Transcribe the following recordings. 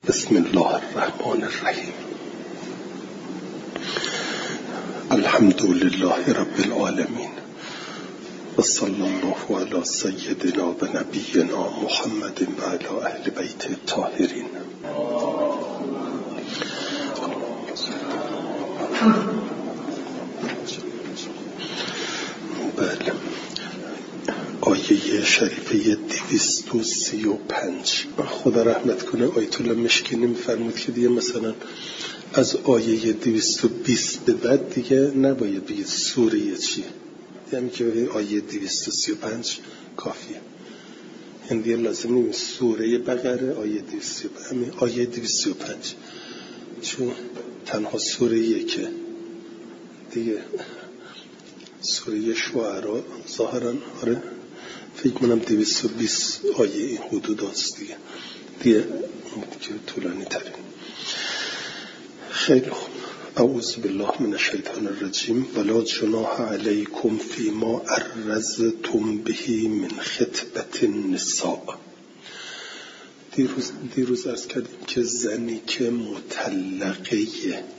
بسم الله الرحمن الرحیم. الحمد لله رب العالمین و صلی الله علی سیدنا و نبینا محمد و علی اهل بیت الطاهرین. بله، آیه شریفه 235 خدا رحمت کنه آیت الله مشکینی می‌فرمود که دیگه مثلا از آیه 220 به بعد دیگه نباید بگید سوره چی، یعنی که آیه 235 کافیه، یعنی دیگه لازم نیست سوره بقره آیه 235 آیه 225 چون تنها سوره که دیگه سوره شعراء ظاهرا آره فکر کنم 220 آیه این حدود هست دیگه که طولانی ترین. خیلی خوب. اعوذ بالله من الشیطان الرجیم. ولا جناح علیکم فیما عرضتم به من خطبة النساء. دیروز عرض کردیم که زنی که مطلقه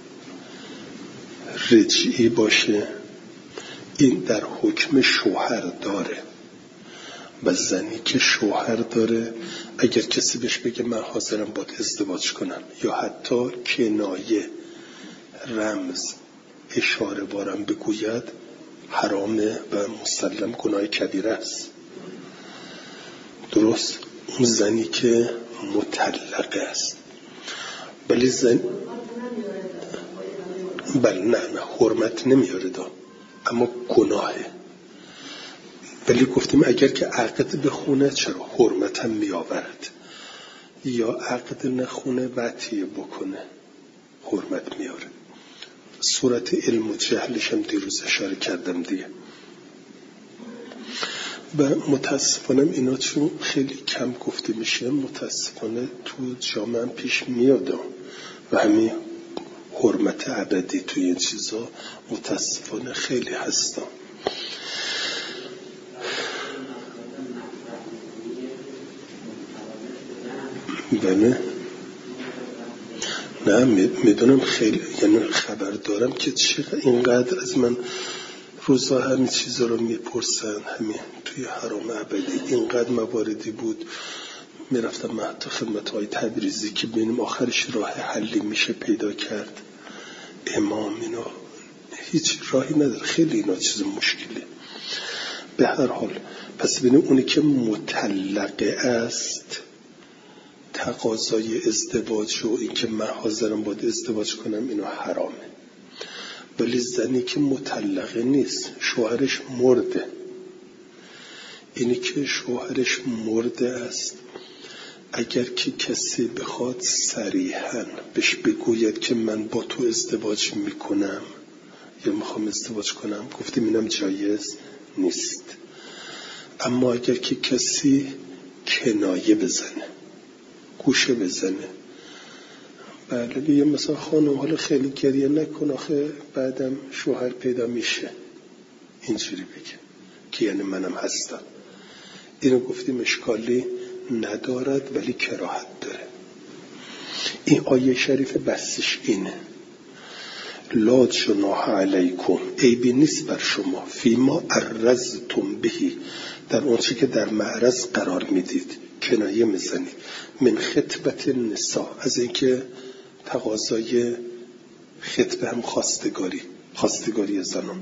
رجعی باشه این در حکم شوهر داره و زنی که شوهر داره اگر کسی بهش بگه من حاضرم باید ازدواج کنم یا حتی کنایه رمز اشاره بارم بگوید حرامه و مسلم گناه کبیره است. درست اون زنی که مطلقه است ولی بله نه حرمت نمیاره دا اما گناهه، ولی گفتیم اگر که عقد بخونه چرا حرمت هم میآورد، یا عقد نخونه وطیه بکنه حرمت میاره. صورت علم و جهلش هم دیروز اشاره کردم دیگه. و متاسفانه اینا چون خیلی کم گفته میشه متاسفانه تو جامعه هم پیش میاد و همین حرمت ابدی توی این چیزا متاسفانه خیلی هستن. بله نه میدونم خیلی، یعنی خبر دارم که چقدر اینقدر از من روزا همین چیزا رو میپرسن، همین توی حرام ابدی اینقدر مواردی بود. میرفتم من حتی خدمت‌های تبریزی که ببینیم آخرش راه حلی میشه پیدا کرد. امام اینا هیچ راهی نداره، خیلی اینا چیز مشکله. به هر حال پس ببینیم اونی که مطلقه است تقاضای ازدواج و این که من حاضرم باید ازدواج کنم اینو حرامه، ولی زنی که مطلقه نیست شوهرش مرده، اینی که شوهرش مرده است اگر که کسی بخواد صریحاً بهش بگوید که من با تو ازدواج میکنم یا میخوام ازدواج کنم گفتیم اینم جایز نیست. اما اگر که کسی کنایه بزنه گوشه بزنه بله بیه مثلا خانم حالا خیلی گریه نکن آخه بعدم شوهر پیدا میشه اینجوری بگه که یعنی منم هستم، اینو گفتیم اشکالی ندارد ولی کراهت داره. این آیه شریف بسش اینه لا جناح علیکم عیبی نیست بر شما فیما عرضتم بهی در اون چی که در معرض قرار میدید کنایه میزنید من خطبة النساء از اینکه تقاضای خطبه هم خواستگاری زنان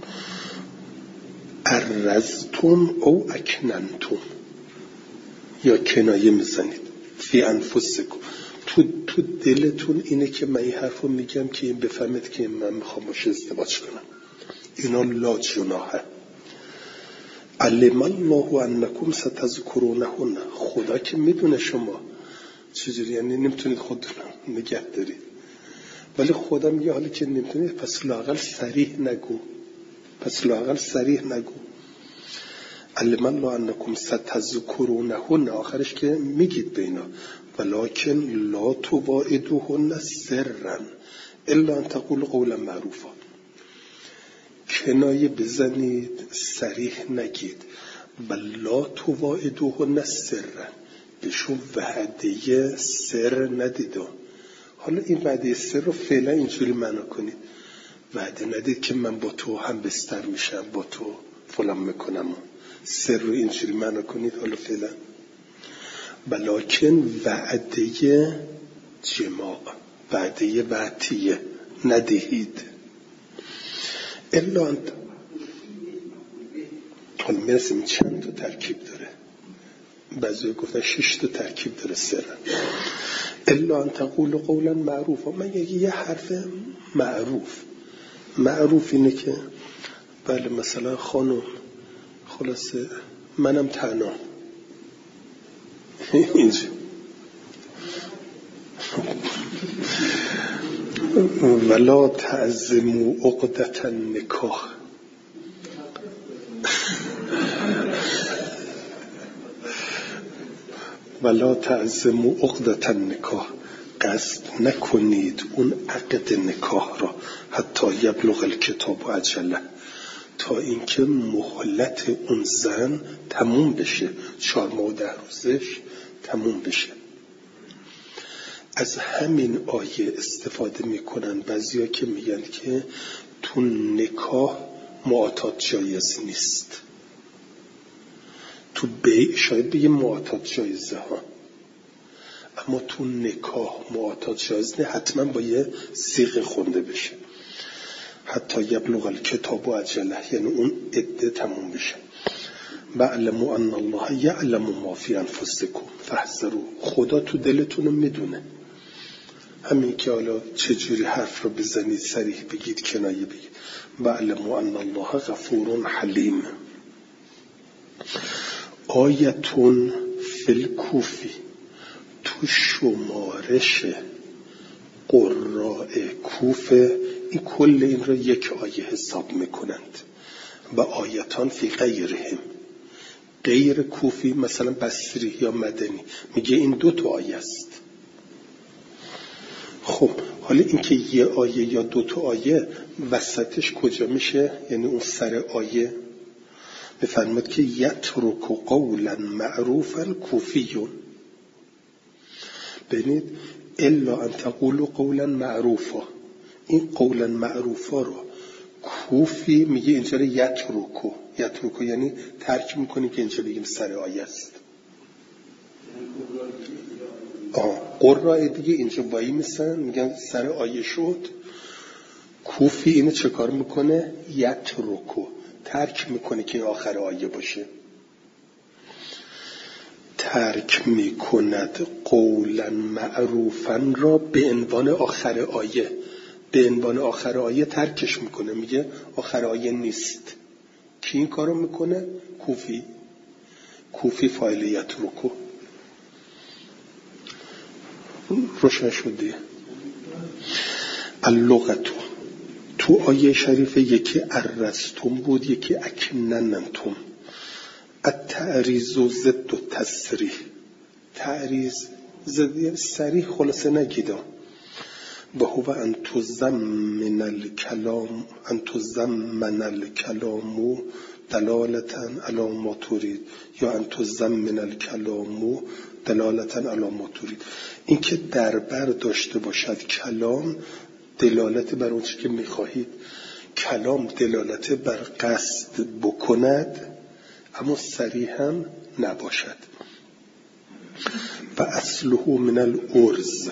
عرضتم او اکننتم یا کنایه میزنید فی انفسکم تو دلتون اینه که من این حرفو میگم که این بفهمید که من میخوام باشه ازدواج کنم. اینا لا جناحه. علم الله انکم ستذکرونهن خدا که میدونه شما چجوری یعنی نمیتونید خودتون نگه دارید، ولی خدا میگه حالا که نمیتونید پس لااقل صریح نگو. علم الله انکم ستذکرونهن آخرش که میگید به اینا ولکن لا تواعدوهن سرا الا ان تقول قولا معروفا. کنایه بزنید صریح نگید و لا تواعدوهن سرا بهشون وعده سر ندید حالا این وعده سر رو فعلا اینجوری معنا کنید. وعده ندید که من با تو هم بستر میشم، با تو فلان میکنم. سر رو اینجوری معنا کنید حالا فعلا. بلکن وعده جماع، وعده وعتیه ندهید. الا انت، حالا میرسیم چند تا ترکیب داره، بعضی گفتن 6 تا ترکیب داره سر. الا ان تقول قولا معروفا، من یه حرف معروف اینه که بله مثلا خانم خلاصه منم تنها اینجا ولا تعزموا عقدة النکاح، ولا تعزموا عقدة النکاح، قصد نکنید اون عقد نکاح را، حتی یبلغ الکتاب اجله، تا اینکه مهلت اون زن تموم بشه، 4 ماه و 10 روزش تموم بشه. از همین آیه استفاده میکنن بعضیا که میگن که تو نکاح معاتات جایز نیست. تو بیع شاید بگه معاتات جایزه ها، اما تو نکاح معاتات جایز نه، حتما با یه صیغه خونده بشه. حتی یبلغ الکتاب اجله، یعنی اون عده تموم بشه. واعلموا ان الله یعلم ما فی انفسکم فاحذروا، خدا تو دلتون میدونه. همین که حالا چجوری حرف رو بزنید، صریح بگید، کنایه بگید. واعلموا ان الله غفور حلیم. آیتون فی الکوفی، تو شمارش قراء کوفه این کل این رو یک آیه حساب میکنند. و آیتان فی غیرهم، غیر کوفی مثلا بصری یا مدنی میگه این 2 تا آیه است. خب حالا این که یه آیه یا 2 تا آیه وسطش کجا میشه؟ یعنی اون سر آیه بفرماد که یترک قولا معروفا کوفیون. ببینید الا ان تقولوا قولا معروفا، این قولا معروفا رو کوفی میگه اینجا یترکو یعنی ترک میکنی، که اینجا بگیم سر آیه است. قرآن دیگه اینجا وایی میسن میگن سر آیه شد. کوفی اینو چه کار میکنه؟ یترکو، ترک میکنه که آخر آیه باشه. ترک میکند قولا معروفا را به عنوان آخر آیه، به عنوان آخر آیه ترکش میکنه، میگه آخر آیه نیست. کی این کارو میکنه؟ کوفی فاعل یترکو. روشن شده؟ اللغتو، تو آیه شریف یکی ارستم بود، یکی اکنننتم. التعریض و ضد و تصریح. تعریض ضد صریح خلاصه نگیدم. و هو ان تزمن الکلام دلالتا علی ما ترید، یا ان تزمن الکلام دلالتا علی ما ترید، این که در بر داشته باشد کلام دلالت بر اون چیزی که میخواهید، کلام دلالت بر قصد بکند اما صریحا نباشد. و اصله من الارز،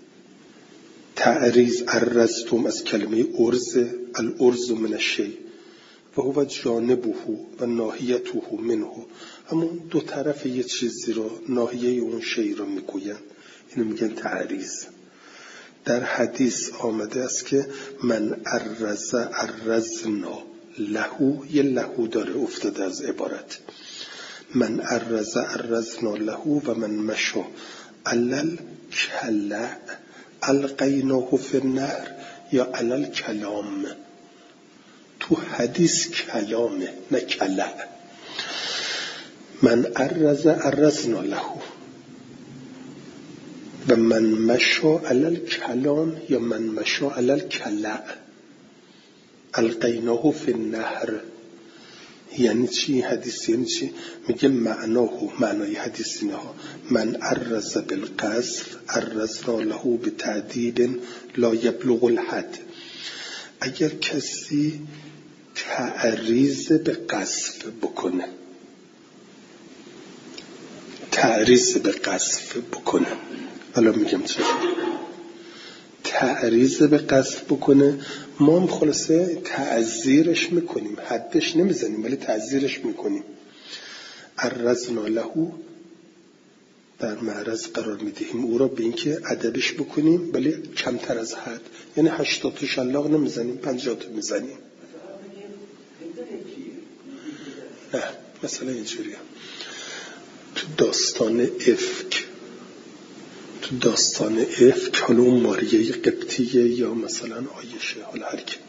تعریض ارزتم از کلمه ارز، الارز من الشیء و هو جانبه و ناحیته منه، همون 2 طرف یه چیزی رو، ناحیه اون شیء رو میگوین، اینو میگن تعریض. در حدیث آمده است که من ارزنا لهو، یه لهو داره افتاده از عبارت، من ارزنا لهو و من مشو علل کلع القیناه فی النهر یا علل کلام. تو حدیث کلامه نه کلع. من ارزنا لهو و من مشو علل کلام یا من مشو علل کلع القیناه فی النهر. یعنی چی حدیث؟ یعنی چی؟ میگه معنای حدیث اینها: من عرض بالقذف عرضنا له بتعذیب لا یبلغ الحد. اگر کسی تعریض به قذف بکنه، حالا میگم چه تعریض به قذف بکنه، ما هم خلاصه تعذیرش میکنیم، حدش نمیزنیم ولی تعذیرش میکنیم. عرضنا له، در معرض قرار میدهیم او را به اینکه ادبش بکنیم ولی کمتر از حد، یعنی 80 تا شلاق نمیزنیم، 50 تا میزنیم. نه مثلا اینجوریه تو داستان افک حالا اون ماریه قبطیه یا مثلا آیشه، حالا هر کی،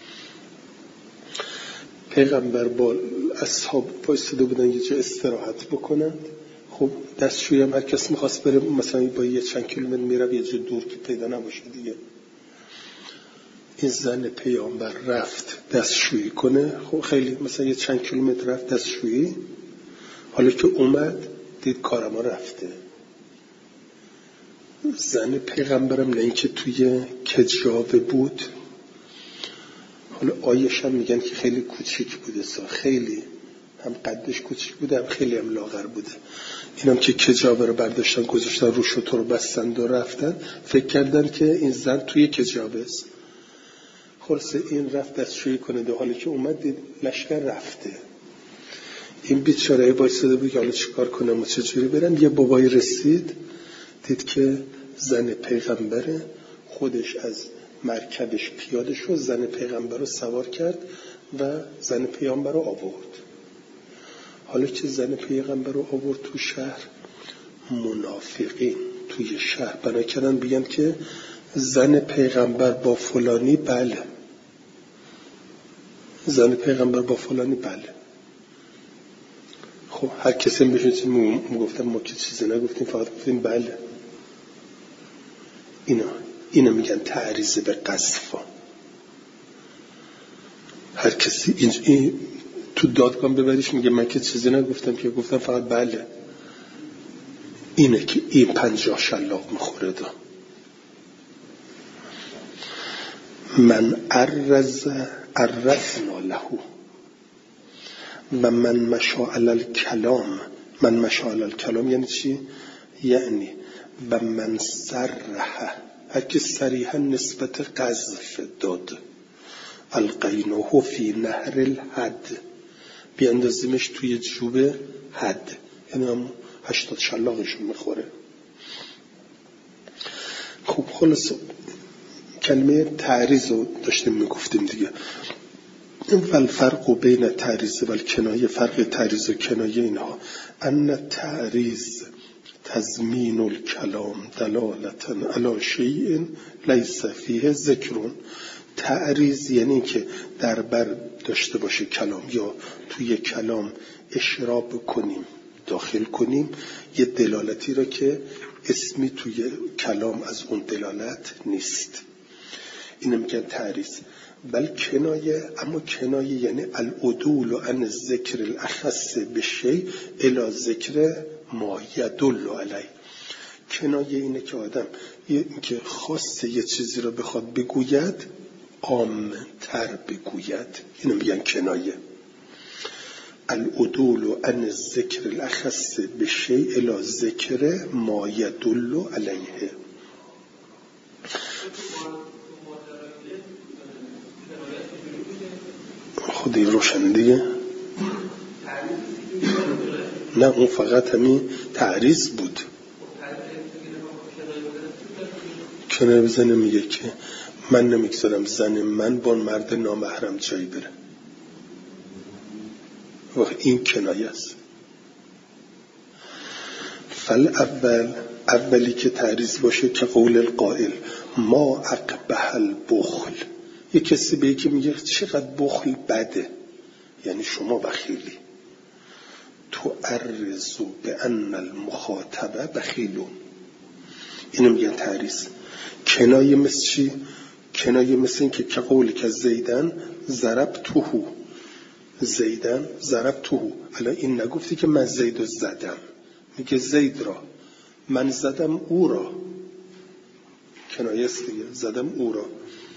پیغمبر با اصحاب بایستده بودن یه جا استراحت بکنن. خب دستشویی هم هر کس میخواست بره مثلا با یه چند کیلومتر میره یه جا دور که پیدا نباشه دیگه. این زن پیامبر رفت دستشویی کنه، خب خیلی مثلا یه چند کیلومتر رفت دستشویی، حالا که اومد دید کارما رفته. زن پیغمبرم نه اینکه توی کجاوه بود، حالا آیش هم میگن که خیلی کوچیک بوده، خیلی هم قدش کوچیک بوده هم خیلی هم لاغر بوده. اینم که کجاوه رو برداشتن گذاشتن رو شتر رو بستند و رفتن، فکر کردن که این زن توی کجاوه است. خلاصه این رفت دستشویی کنه، در حالی که اومد دید لشکر رفته. این بیچاره وایساده بود که حالا چیکار کنم و چجوری برم. یه بابای رسید دید که زن پیغمبره، خودش از مرکبش پیاده شد، زن پیغمبر رو سوار کرد و زن پیغمبر رو آورد. حالا که زن پیغمبر رو آورد تو شهر، منافقین توی شهر بنا کردن بگن که زن پیغمبر با فلانی بله، زن پیغمبر با فلانی بله. خب هر کسی بهشون چیزی میگفتن، ما که چیزی نگفتیم، فقط گفتیم بله. اینا میگن تعریض به قذف. هر کسی این تو دادگاه ببریش میگه من که چیزی نگفتم، که گفتم فقط بله. اینه که این 50 شلاق میخوره. من عرضنا له و من مشاعل الکلام یعنی چی؟ یعنی و من صرح، هر که صریحا نسبت قذف داد، القینه فی نهر الحد، بیاندازیمش توی جوب حد، یعنی هم 80 شلاقشون میخوره. خب خلاص کلمه تعریض رو داشتیم میگفتیم دیگه. والفرق بین تعریض و الکنایه، فرق تعریض و کنایه اینها: ان تعریض تضمین الکلام دلالتا علی شیء لیس فیه ذکر. تعریض یعنی که در بر داشته باشه کلام، یا توی کلام اشراب کنیم، داخل کنیم یه دلالتی را که اسمی توی کلام از اون دلالت نیست. اینو میگن تعریض. بل کنایه، اما کنایه یعنی العدول عن ذکر الاخص بالشیء الی ذکر ما یدل علیه. کنایه اینه که آدم که خاصه یه چیزی رو بخواد بگوید عام‌تر بگوید، اینو میگن کنایه. العدول عن ذکر الاخص بالشیء الی ذکر ما یدل علیه. خودی روشن دیگه؟ نه اون فقط همین تعریض بود. کنایه بزنه میگه که من نمیگذارم زن من با مرد نامحرم جایی بره، و این کنایه است. اولی که تعریض باشه که قول القائل ما اقبح البخل، یه کسی به یکی میگه چقدر بخل بده، یعنی شما بخیلی. تعرض بان المخاطبه بخیلون، اینو میگن تعریض. کنایه مثل چی؟ کنایه مثل این که قولی که زیدن ضربته، زیدن ضربته. الان این نگفتی که من زید رو زدم، میگه زید را من زدم او را، کنایه است دیگه، زدم او را.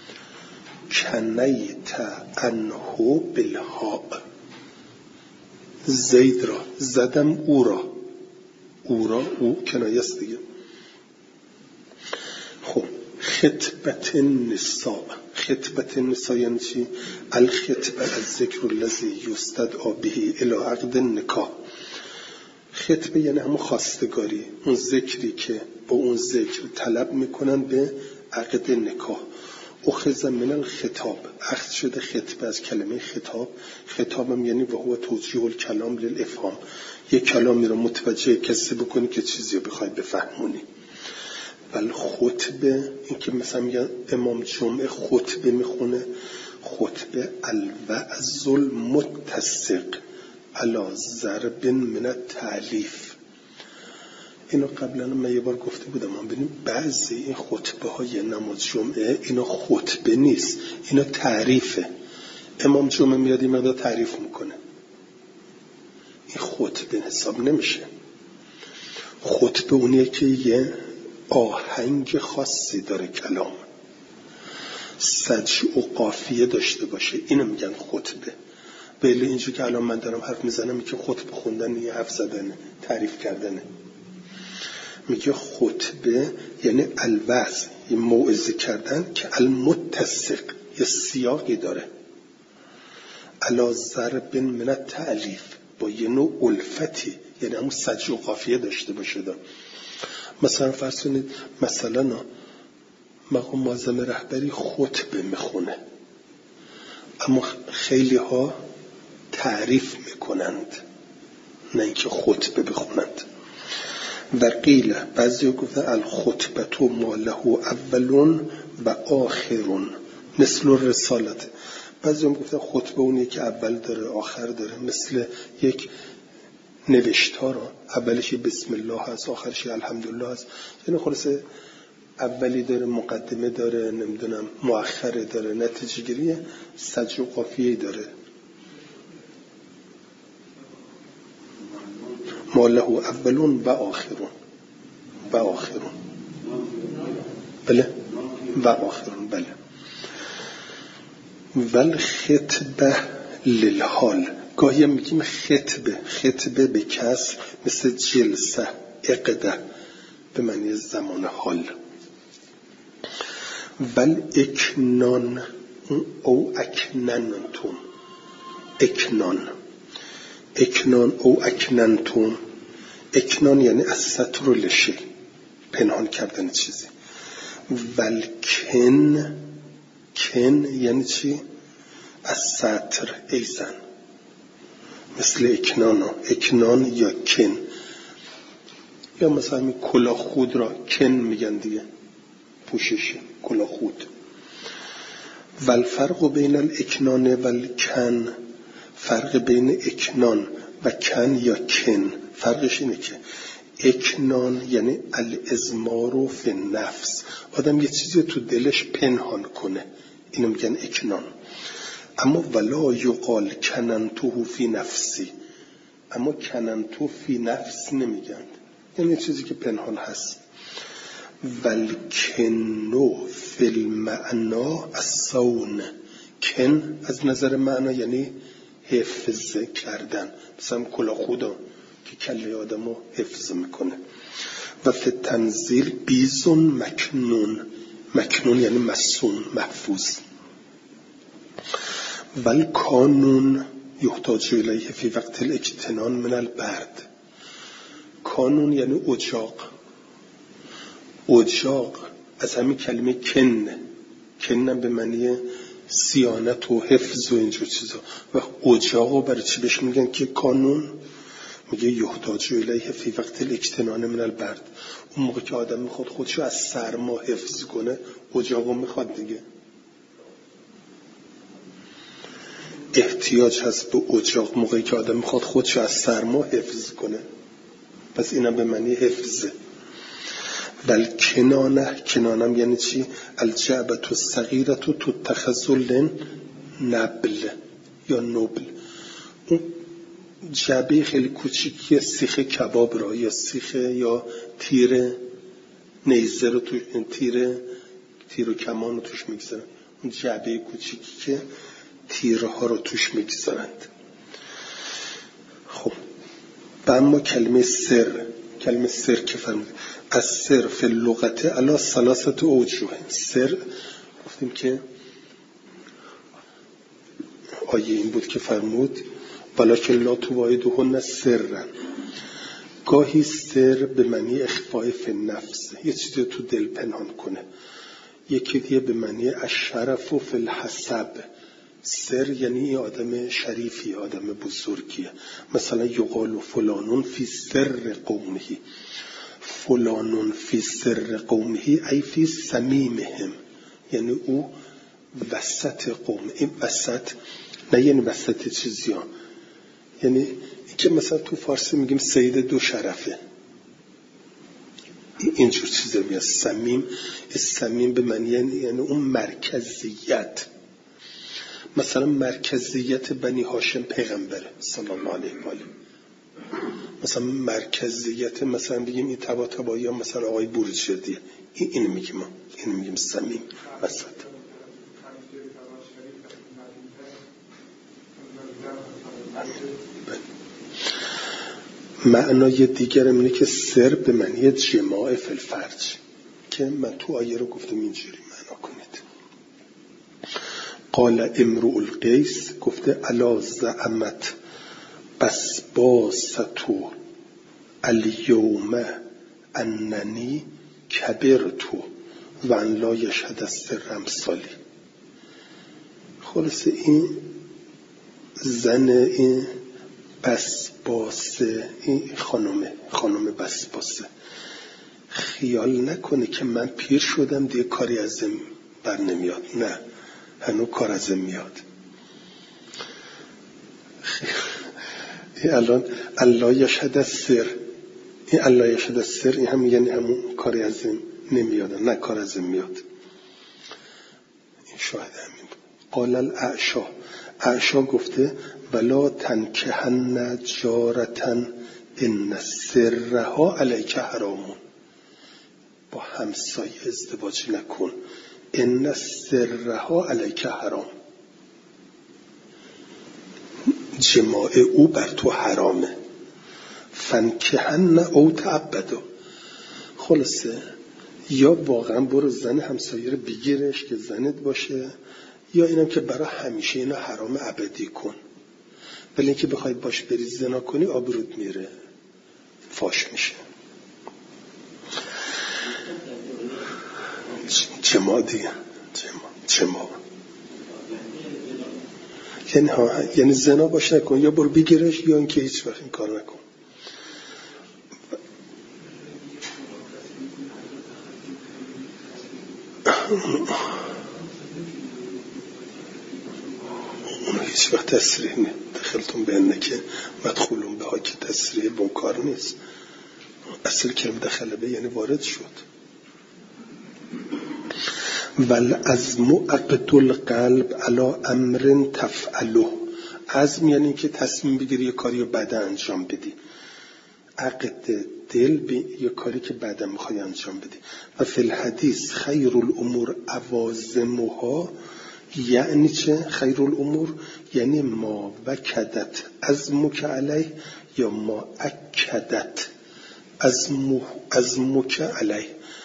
کنیت عنه بالهاء، زید را زدم او را، او را او کنایه است دیگه. خب خطبت النساء، خطبت النساء یعنی چی؟ الخطبه الذکر الذی یستدعی به الی عقد النکاح. خطبه یعنی همون خواستگاری، اون ذکری که با اون ذکر طلب میکنن به عقد نکاح. اخذ من الخطاب، اخذ شده خطبه از کلمه خطاب. خطاب هم یعنی و هو توجیه الکلام للافهام، یک کلامی رو متوجه کسی بکنی که چیزی رو بخوای بفهمونی. ولی خطبه، این که مثلا میگن امام جمعه خطبه میخونه، خطبه الوعظ المتسق علی ضرب من التألیف. اینو قبلا من یه بار گفته بودم، ما ببینیم بعضی این خطبه های نماز جمعه اینا خطبه نیست، اینا تعریفه. امام جمعه میاد این مقدار تعریف میکنه، این خطبه حساب نمیشه. خطبه اونیه که یه آهنگ خاصی داره، کلام سجع و قافیه داشته باشه، اینو میگن خطبه. بله اینجور که الان من دارم حرف میزنم که خطبه خوندن یه حرف زدنه، تعریف کردنه. میگه خطبه یعنی الوعظ، یه موعظه کردن که المتسق یه سیاقی داره، علی ضرب من التألیف، با یه نوع الفتی، یعنی همون سجع و قافیه داشته باشه. مثلا فرض کنید مثلا مقام معظم رهبری خطبه میخونه، اما خیلی ها تعریف میکنند، نه اینکه خطبه بخونند. و قیل، بعضی ها گفتن الخطبه ما له اولون و آخرون مثل رسالت. بعضی هم گفتن خطبه اونیه که اول داره آخر داره، مثل یک نوشتار، اولش بسم الله هست، آخرش الحمدلله هست. یعنی خلاصه اولی داره، مقدمه داره، نمیدونم مؤخره داره، نتیجه گیری سجع و قافیه داره. ما له اولون و آخرون، و آخرون، بله، و آخرون، بله. ول خطبه للحال، گاهی هم میگیم خطبه، خطبه به کسر، مثل جلسه، عقده، به معنی زمان حال. ول اکنان او اکننتم، اکنان، اکنان او اکننتم. اکنان یعنی از ستر لشی، پنهان کردن چیزی. ول کن، کن یعنی چی؟ از ستر ایزن، مثل اکنان، اکنان یا کن. یا مثلا همین کلاه خود را کن میگن دیگه، پوشش کلاه خود. والفرق بین الاکنان والکن، فرق بین اکنان و کن یا کن فرقش اینه که اکنان یعنی الازمار فی النفس، آدم یه چیزی تو دلش پنهان کنه، اینو میگن اکنان. اما ولا یقال کننتو فی نفسی، اما کننتو فی نفس نمیگن، یعنی چیزی که پنهان هست. ولکنو فی المعنا الصون، کن از نظر معنا یعنی حفظ کردن، مثلا کلاه خدا که کله آدمو حفظ میکنه. و فی تنزیل بیزون مکنون، مکنون یعنی مصون، محفوظ. والکانون یحتاج الیه فی وقت الاجتنان من البرد، کانون یعنی اجاق، اجاق از همین کلمه کن، کنن به معنی صیانت و حفظ و اینجور چیزا. و اجاقو برای چی بهش میگن که کانون؟ میگه یحتاج الیه فی وقت الاجتنان من البرد، اون موقع که آدم میخواد خودشو از سرما حفظ کنه اجاقو میخواد دیگه، احتیاج هست به اجاق موقعی که آدم میخواد خودشو از سرما حفظ کنه، پس اینم به معنی حفظه. بل کنانه، کنانم یعنی چی؟ الجعبت الصغیرة تتخذ للنبل یا نبل، اون جعبه خیلی کوچیکی سیخ کباب را یا سیخ یا تیر نیزه رو توش، تیر و کمان رو توش میگذارن. اون جعبه کوچیکی که تیرها رو توش میگذارند. خب اما کلمه سر که فرمود از سر فی اللغت علی ثلاثه اوجه. سر گفتیم که آیه این بود که فرمود ولکن لا توعدهن سرا. گاهی سر به معنی اخفاء فی النفس، یه چیزی تو دل پنهان کنه. یکی دیگه به معنی الشرف فی الحسب. سر یعنی آدم شریفی، آدم بزرگیه. مثلا یقال فلانون فی سر قومه، فلانون فی سر قومه ای فی صمیمهم، یعنی او وسط قوم. این وسط نه یعنی وسط چیزی ها، یعنی که مثلا تو فارسی میگیم سید دو شرفه، اینجور چیزا میاد. صمیم به معنی یعنی اون مرکزیت. مثلا مرکزیت بنی هاشم پیغمبره صلی الله علیه و آله. مثلا مرکزیت مثلا بگیم این طباطبایی ها مثلا آقای بورجردیه، اینو میگیم ما، اینو میگیم صمیم وسط. معنای دیگر اینه که سر به معنی جماع فی الفرج، که من تو آیه رو گفتم اینجوری معنا کنید. قال امرؤ القیس گفته الا زعمت بسباستو الیوم اننی کبرتو و ان لا یشهد السر امثالی. خلاصه این زن این بسباسه، این خانم بسباسه خیال نکنه که من پیر شدم دیگه کاری ازم بر نمیاد. نه، هنوز کار ازم میاد. این الان الله یشهد السر، این الله یشهد السر این هم یعنی همون کاری ازم نمیاد، نه کار ازم میاد. این شاهد همین. قال الاعشا گفته ولا تنکحن جارتن ان سرها علیک حرامون. با همسایه ازدواج نکن، ان سرها علیک حرام، جماع او بر تو حرامه. فنکحن او تعبدو. خلاصه یا واقعا برو زن همسایه رو بگیرش که زنت باشه، یا اینم که برای همیشه اینو حرام ابدی کن. ولی اینکه بخوای باش بری زنا کنی آبرود میره، فاش میشه. جماع دیگه، جماع یعنی زنا باش نکن، یا برو بگیرش یا اینکه هیچ وقت این کار نکن. هیچ وقت تصریح نیست. دخلتون به انه که مدخولون به ها که تصریح بونکار نیست. اصل کلمه دخله به یعنی وارد شد. والعزم عقد القلب علی امر تفعله. عزم یعنی که تصمیم بگیری یه کاری رو بعد انجام بدی. عقد دل یه کاری که بعد میخوای انجام بدی. و فی الحدیث خیر الامور عوازمها، یعنی چه؟ خیر الامور یعنی ما وکدت عزمک علیه یا ما اکدت عزمک علیه.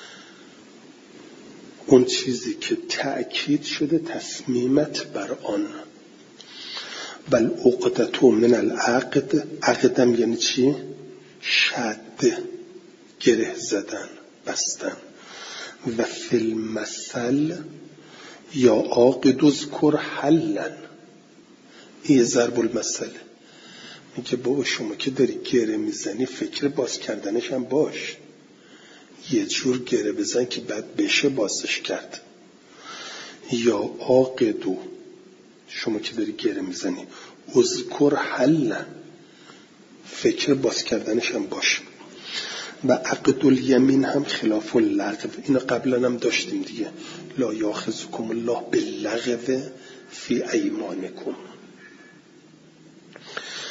اون چیزی که تأکید شده تصمیمت بر آن. بل عقدتو من العقد. عقدم یعنی چی؟ شد، گره زدن، بستن. و فی المثل یا عاقد اذکر حلن. این ضرب المثل میگه بابا شما که داری گره میزنی فکر باز کردنش هم باش. یه جور گره بزن که بعد بشه بازش کرد. یا عاقدو، شما که داری گره میزنی اذکر حلن، فکر باز کردنش هم باش. و عقد الیمین هم خلاف اللغو. اینو قبلا هم داشتیم دیگه. لا یاخذکم الله باللغو فی ایمانکم.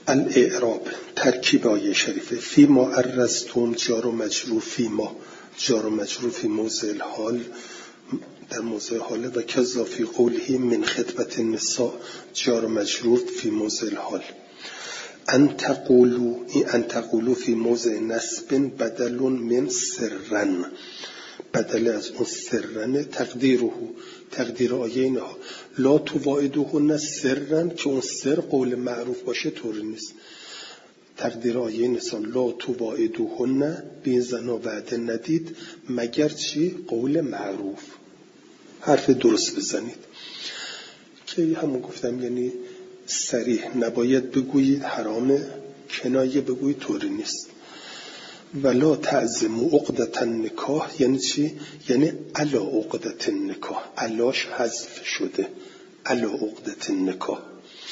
الاعراب ترکیب آیه شریفه. فی ما عرضتم جار و مجرور، فی ما جار و مجرور فی موضع الحال در موضع حاله و کذا فی قوله من خطبت النساء جار و مجرور فی موضع الحال. ان تقولوا فی موضع نصب بدل من سرن، بدل از اون سرن تقدیر آیه اینها لا تواعدوهن سرن که اون سر قول معروف باشه طوری نیست. تقدیر آیه نسان لا تواعدوهن به این زنا وعده ندید مگر چی؟ قول معروف، حرف درست بزنید که همون گفتم یعنی صریح نباید بگویید، حرامه، کنایه بگویید طوری نیست. ولا تعزموا عقدة النکاح یعنی چی؟ یعنی علا عقدة النکاح، علاش حذف شده، علا عقدة النکاح.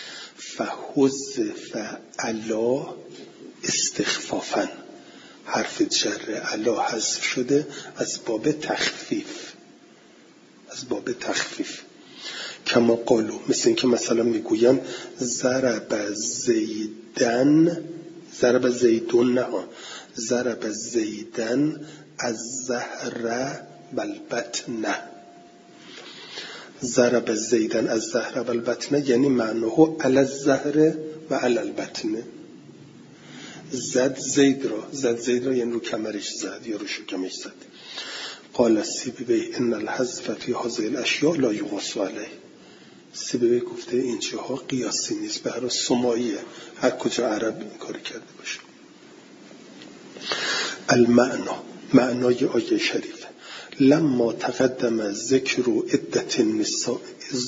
فحذف علا استخفافا، حرف جر علا حذف شده از باب تخفیف، از باب تخفیف. کما قالو، مثل این که مثلا میگوین ضرب زیدن، ضرب زیدون، نه ضرب زیدن از زهر بالبطن، ضرب زیدن از زهر بالبطن یعنی معناه علی الزهر و علی البطن. زد زید را یعنی رو کمرش زد یا رو شکمش زد. قال سیبوی ان الحذف فی هذه الاشیاء لا یقاس علیه. سیبوی گفته اینجاها قیاسی نیست، به هر سماییه، هر کجا عرب این کار کرده باشه. المعنا، معنای آیه شریفه. لما تقدم ذکر عدت النساء،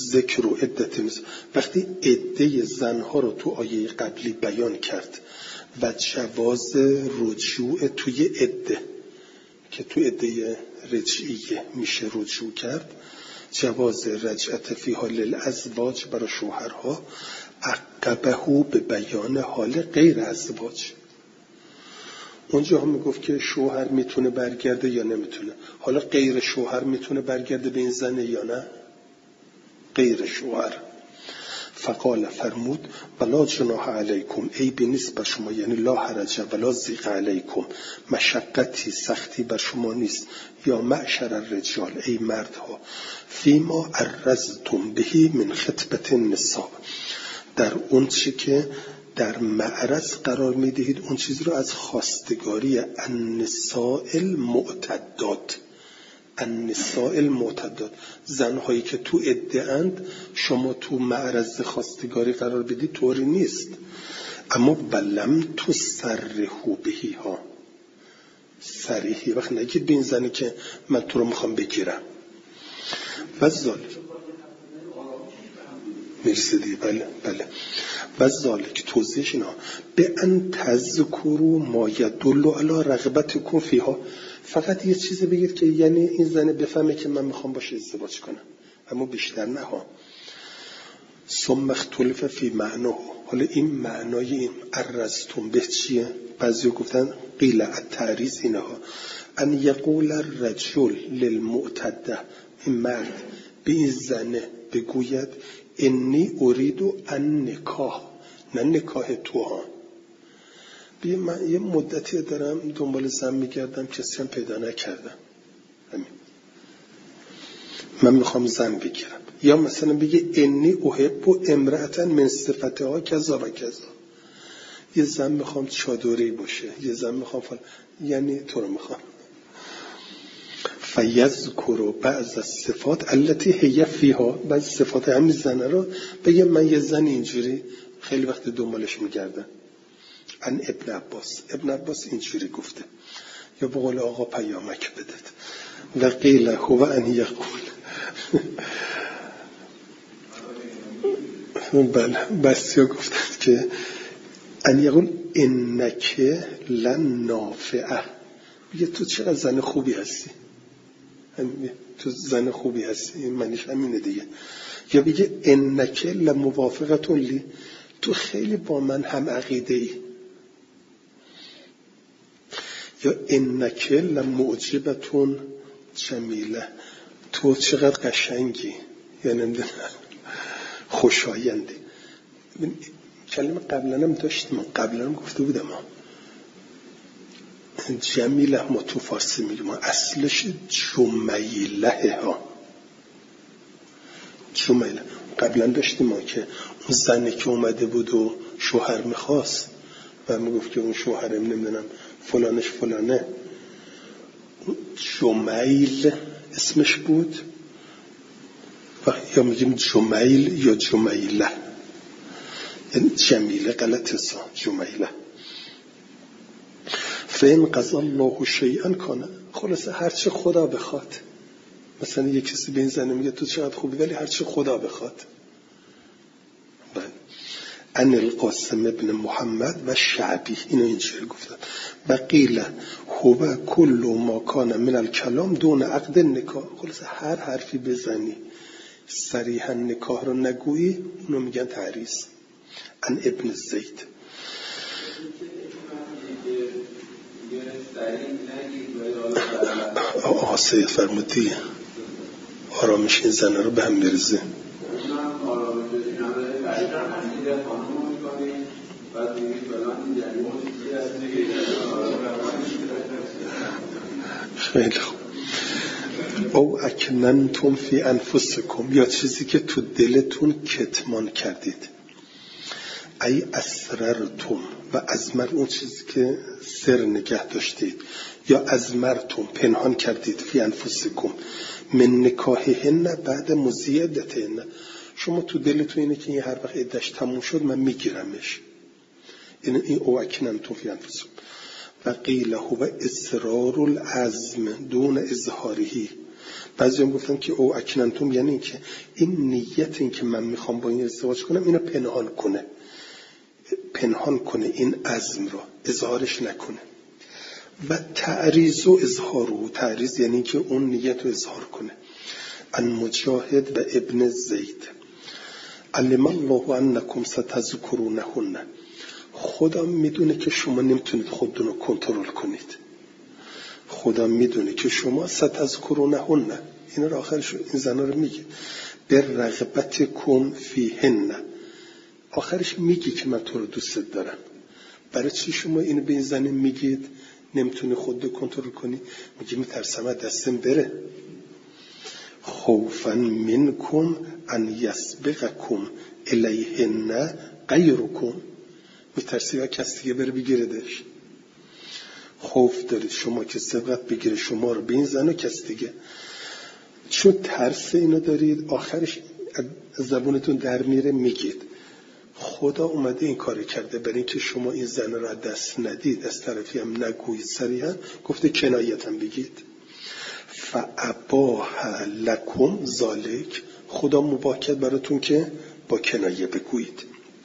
وقتی عده زنها رو تو آیه قبلی بیان کرد و جواز رجوع توی عده که تو عده رجعیه میشه رجوع کرد، جواز رجعت فی حال الازواج برای شوهرها، عقبه به بیان حال غیر ازواج. اونجا هم میگفت که شوهر میتونه برگرده یا نمیتونه، حالا غیر شوهر میتونه برگرده به این زنه یا نه؟ غیر شوهر. فقال فرمود ولا جناح علیکم، عیبی نیست بر شما، یعنی لا حرج ولا ضیق علیکم، مشقتی سختی بر شما نیست، یا معشر الرجال، ای مردها، فیما عرضتم بهی من خطبت النساء، در اون چی که در معرض قرار میدهید اون چیز رو از خواستگاری النساء المعتدات، النساء المعتدات، زنهایی که تو عده اند شما تو معرض خواستگاری قرار بدید طوری نیست. اما بلم تو صرحوا بهی ها، صریحی وقت نگید به این زنی که من تو رو میخوام بگیرم و ذالک مرسدی، بله و ذالک توضیحش اینا به ان تذکروا ما یدل علی رغبتکم فیها، فقط یه چیزی بگید که یعنی این زن بفهمه که من میخوام باشه ازدواج کنم، اما بیشتر نه ها. ثم اختلف فی معناه، حالا این معنای این عرضتم به چیه؟ بعضی گفتن قیل التعریض اینها، ان یقول الرجل للمعتده، این مرد به این زنه بگوید انی ارید ان نکاح، نه نکاح تو ها، من یه مدتی دارم دنبال زن میگردم کسی هم پیدا نکردم، همین من میخوام زن بگیرم. یا مثلا بگه انی احب امرأة من صفتها کذا و کذا، یه زن میخوام چادری باشه، یه زن میخوام یعنی تو رو میخوام. فیذکر بعض الصفات التي هي فیها، بعض صفات همین زن رو بگه من یه زن اینجوری خیلی وقت دنبالش میگردم. ان ابن عباس اینجوری گفته، یا به قول آقا پیامک بدد و قیل هو ان یقول بله بسیا گفتند که ان یقول انک لن نافعه، بگه تو چقدر زن خوبی هستی، تو زن خوبی هستی، این معنیش همینه دیگه. یا بگه انک لموافقه لی، تو خیلی با من هم عقیده ای. یا انک لمعجبتون جمیله، تو چقدر قشنگی، یا نمیدونم خوشایندی. کلمه قبلا هم داشتیم، قبلا هم گفته بودم جمیله ما تو فارسی میگیم اصلش جمیله ها. جمیله قبلا داشتیم ما که اون زنی که اومده بود و شوهر میخواست و میگفت که اون شوهرم نمیدونم فلانش فلانه، جمیل اسمش بود و یا میگیم جمیل یا جمیله، یعنی جمیله غلط هستن جمیله. فین قضا الله شیئا کنه، خلاصه هرچه خدا بخواد. مثلا یه کسی به این زنه میگه تو چقدر خوبی ولی هرچه خدا بخواد. ان القاسم ابن محمد و شعبی اینو اینجوری گفتن و قیل هو کل ما کان من الکلام دون عقد نکاح. خلاصه هر حرفی بزنی صریحا نکاح رو نگویی اونو میگن تعریض. ان ابن زید آقا سید فرمودی آرامش این زنه رو به هم بریزه. خیلی خوب. او اکننتم فی انفسکم، یا چیزی که تو دلتون کتمان کردید. ای اسررتم و ازمر اون چیزی که سر نگه داشتید، یا ازمرتم پنهان کردید فی انفسکم من نکاحهن بعد مزیدتهن. شما تو دلتون اینه که این هر وقت عدش تموم شد من میگیرمش. این او اکننتم فی انفسکم. و قیل هو اصرار العزم دون اظهارهی. بعضی هم گفتن که او اکننتم یعنی این که این نیت این که من میخوام با این ازدواج کنم اینو پنهان کنه این عزم رو، اظهارش نکنه. و تعریض و اظهارو، تعریض یعنی که اون نیت رو اظهار کنه. ان مجاهد و ابن زید علم الله انکم ستذکرونهن. خدا میدونه که شما نمیتونید خودتون رو کنترل کنید. خدا میدونه که شما ستذکرونهن، این رو آخرش این زنا رو میگه در رغبتکم فیهن، آخرش میگه که من تو رو دوست دارم. برای چی شما اینو به این زن میگید نمیتونی خودت رو کنترل کنی؟ میگه میترسم دستم بره. خوفا منکم ان یسبقکم الیهن غیرکم، میترسی و کسی دیگه بره بگیردش. خوف دارید شما که سبقت بگیره شما رو به این زن و کسی دیگه. چون ترس اینو دارید آخرش زبونتون در میره میگید. خدا اومده این کار کرده برای اینکه شما این زن رو دست ندید، از طرفی هم نگویید صریحا، گفته کنایتاً بگید. فاباح لکم ذالک، خدا مباح کرد براتون که با کنایه بگویید.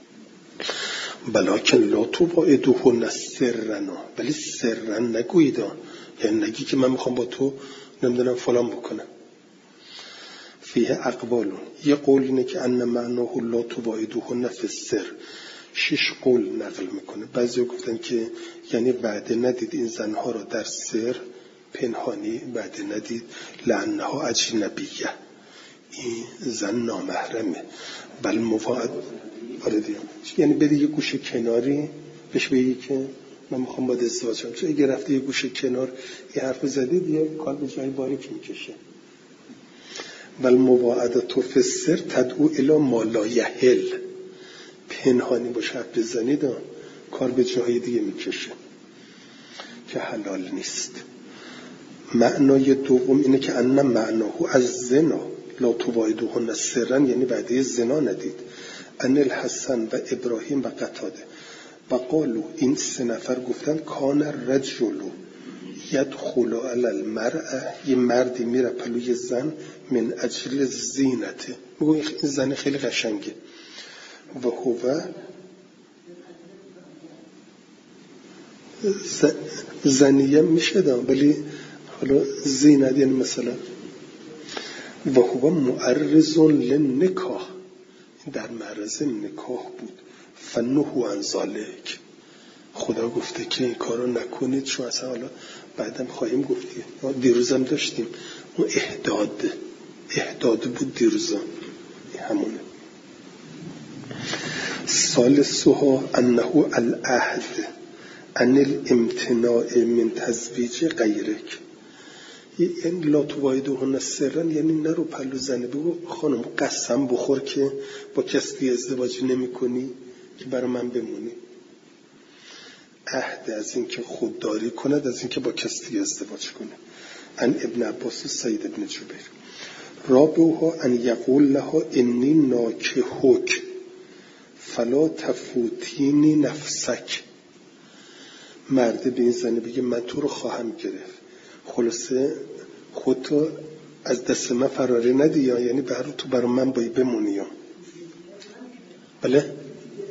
بلکن لا تواعدوهن سرا، ولی سرا نگویید، یعنی نگی که من میخوام با تو نمیدونم فلان بکنم. فیه اقوالون، یه قول اینه که ان معناه لا تواعدوهن فی السر، 6 قول نقل میکنه. بعضی گفتن که یعنی وعده ندید این زنها رو در سر پنهانی، وعده ندید لانها اجنبیه، این زن نامحرمه. بل مواعد یعنی بری یه گوشه کناری بهش بگی که من میخوام با ازدواج کنم، چون اگه رفته یه گوشه کنار یه حرف زدید یه کار به جای باریک میکشه. بل مواعدت فی السر تدعو الی ما لا یحل، پنهانی باشه حرف بزنید کار به جای دیگه میکشه که حلال نیست. معنای دوم اینه که ان معناه از زنا لا تواعدوهن سرا، یعنی وعده زنا ندید. ان الحسن و ابراهیم و قتاده و قالو، این 3 نفر گفتن کان الرجل یدخل علی المرأه، یه مردی میره پلوی زن من اجل زینته، میگو این زن خیلی قشنگه. و هو زنیه میشه دام، ولی حالا زینت یعنی مثلا و هو معرض للنکاح، در معرض نکاح بود. فنهوا عن ذلک، خدا گفته که این کارو نکنید. چون اصلا حالا بعدم خواهیم گفتیم، دیروزم داشتیم اون احداد بود دیروزم، همونه. ثالثها انه العهد ان الامتناع من تزویج غیرک، یعنی لا توایدهن سرا، یعنی نرو پلو زنه بگو خانم قسم بخور که با کسی ازدواج نمی کنی که برای من بمونی. عهد از این که خودداری کند، از این که با کسی ازدواج کنه. ان ابن عباس و سید ابن جبیر. رابعها ان یقول لها انی ناکحک فلا تفوتینی نفسک. مرد به این زنه بگه من تو رو خواهم گرفت، خلاصه خودتو از دست من فراری ندی، یا یعنی تو برای من باید بمونی. یا بله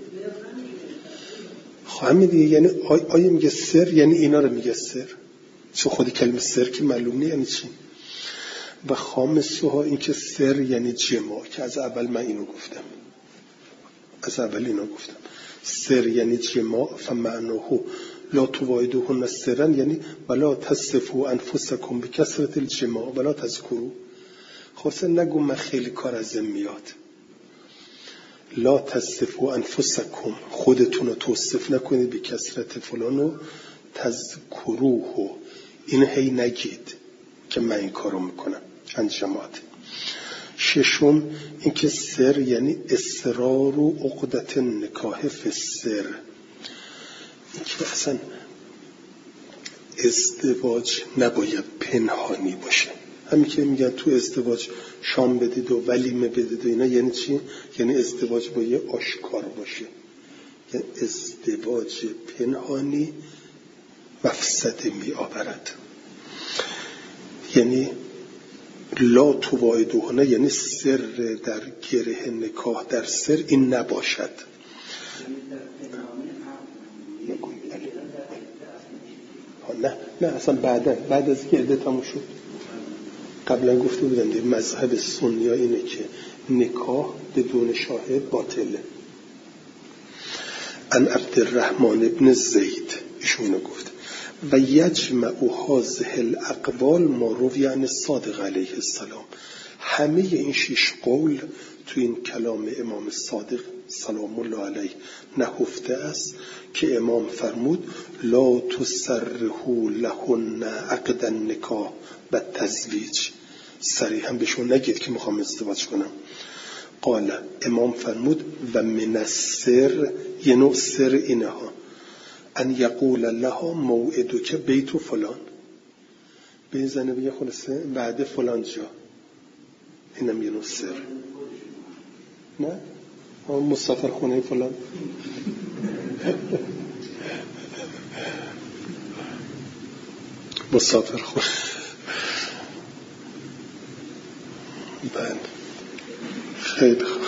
خواهم دیگه، یعنی آیا میگه سر یعنی اینا رو میگه سر، چون خودی کلمه سر که معلوم نیست یعنی چی. و خامسها این که سر یعنی جماع، که از اول من اینو گفتم، سر یعنی جماع. فمعناه لا توایدوهن سرا یعنی ولا تصفوا انفسکم بکثرة الجماع ولا تذکروا. خلاصه نگو من خیلی کار ازم میاد. لا تصفوا انفسکم، خودتون رو توصف نکنید بکثرت فلان و تذکروه، این هی نگید که من این کارو میکنم انجامات. ششم این که سر یعنی اصرار و عقدت نکاح فی السر، این که اصلا ازدواج نباید پنهانی باشه. همین که میگن تو ازدواج شام بدید و ولیمه بدید و اینا، یعنی چی؟ یعنی ازدواج باید آشکار باشه. یعنی ازدواج پنهانی مفسده می آورد. یعنی لا توایدوهن یعنی سر در گره نکاح در سر این نباشد. نه اصلا بعد از که عده تموم شد. قبلا گفته بودم دیگه مذهب سنی ها اینه که نکاح بدون شاهد باطله. ان عبدالرحمن ابن زید ایشونو گفت و یجمع هذه الاقوال ما روی عن الصادق علیه السلام. همه این 6 قول تو این کلام امام صادق سلام الله علیه نهفته است که امام فرمود لا تسرحوا لهن عقد النکاح و تزویج. صریحا بهشون نگید که میخوام ازدواج کنم. قال امام فرمود و من السر، یه نوع سر اینها، ان یقول لها موعدک بیت فلان، به این زنه بگه خلاصه بعد فلان جا، اینم یه نوع سر. نه مسافر خونه فلان مسافر خونه. بله خیلی خوب.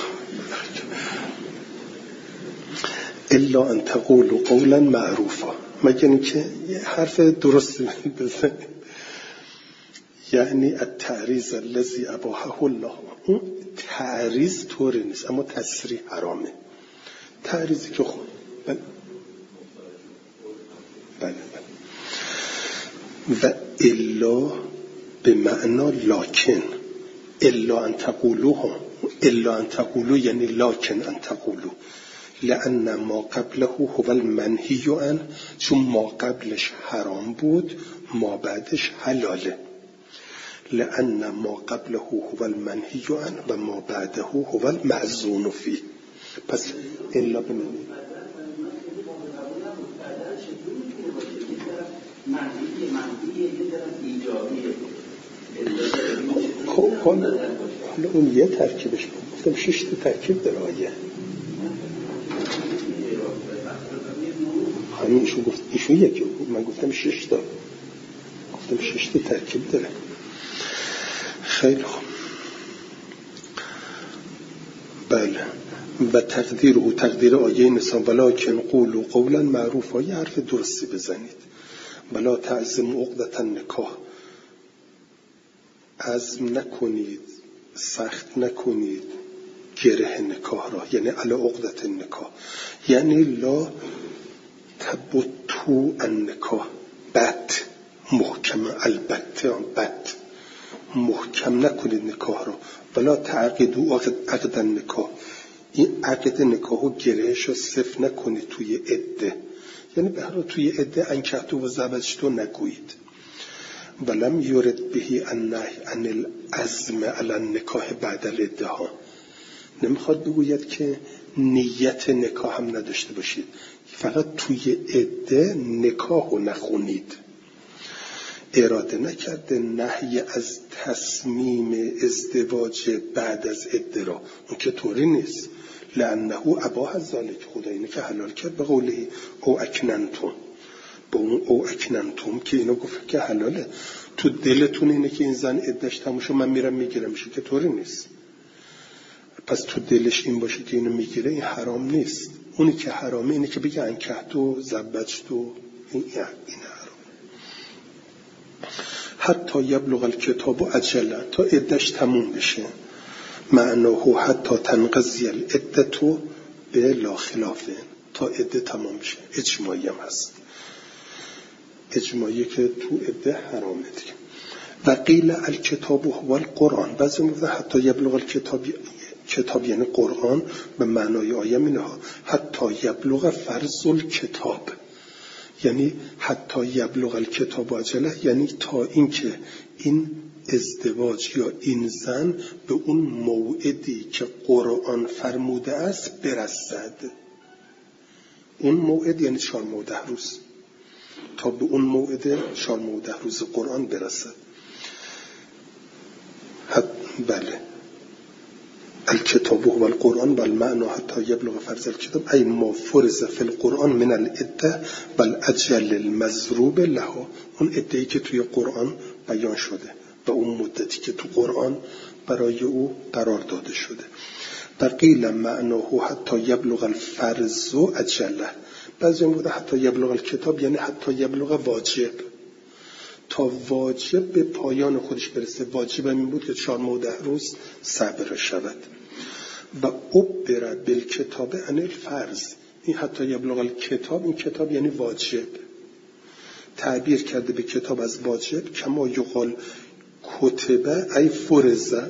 الا ان تقولوا قولا معروفا، مگر اینکه یه حرف درست بزنید. یعنی التعریض الذي اباحه الله، اون تعریض طوری نیست اما تصریح حرامه. تعریضی که خود بله و الا به معنا لکن، الا ان تقولوا یعنی لکن ان تقولوا، لأن ما قبله هو المنهی عنه، چون ما قبلش حرام بود ما بعدش حلاله. لأن ما قبله هو المنهی عنه و ما بعده هو المعزون فيه. پس الا به معنی حالا اون یه ترکیبش گفتم 6 تا ترکیب داره آیه. همین ایشون گفت ایشون یکی بود، من گفتم 6 تا، گفتم 6 تا ترکیب داره. خیلی خوب. بله و تقدیر آیه نسان ولکن قولوا قولا معروفا، یه حرف درستی بزنید. ولا تعزموا عقدة النکاح، عزم نکنید، سخت نکنید گره نکاح را، یعنی علی عقدة النکاح، یعنی لا تبتو النکاح، بد محکم، البته بد محکم نکنید نکاح را. ولا تعقدوا عقد النکاح، این عقد نکاحو گرهش رو صفر نکنید توی عده، یعنی به هر حال توی عده انکحتو و زوجتو نگویید. ولم یورد بهی النهی عن العزم علی النکاح بعد العده ها، نمیخواد بگوید که نیت نکاح هم نداشته باشید، فقط توی عده نکاحو نخونید. اراده نکرده نهی از تصمیم ازدواج بعد از عده را، اون که طوری نیست. لانه اباح ذلک، خدا اینه که حلال کرد به قوله او اکننتم، با اون او اکننتم که اینو گفت که حلاله. تو دلتون اینه که این زن عده‌اش تموم شد من میرم میگیرم، میشه که طوری نیست. پس تو دلش این باشه که اینو میگیره، این حرام نیست. اونی که حرامه اینه که بگه انکحتو زوجتو، این حرام. حتی یبلغ الکتاب اجله، تا عده‌اش تموم بشه. معناه حتی تنقضی العدة بلا خلافه، تا عده تمام بشه. اجماعی هم هست، اجماعی که تو عده حرامه دیگه. و قیل الکتاب هو القرآن، بعضی میگن حتی یبلغ الکتاب، کتاب یعنی قرآن، به معنای آیه اینه ها، حتی یبلغ فرض الکتاب، یعنی حتی یبلغ الکتاب اجله، یعنی تا اینکه این ازدواج یا این زن به اون موعدی که قرآن فرموده است برسد. اون موعد یعنی 4 ماه و 10 روز، تا به اون موعد 4 ماه و 10 روز قرآن برسد. بله، الکتاب و القرآن بل معنا حتی یبلغ فرض الکتاب ای ما فرض فی القرآن من العده بل اجل المضروب لها، اون عده‌ای که توی قرآن بیان شده و اون مدتی که تو قرآن برای او قرار داده شده. بقیل معناه حتی یبلغ الفرض اجله، بعضی میگن حتی یبلغ الکتاب یعنی حتی یبلغ واجب، تا واجب به پایان خودش برسه. واجب این بود که 4 ماه و 10 روز صبر شود. و عبر بالکتاب عن الفرض، این حتی یبلغ الکتاب، این کتاب یعنی واجب، تعبیر کرده به کتاب از واجب. کما یقال کتبه ای فرضه،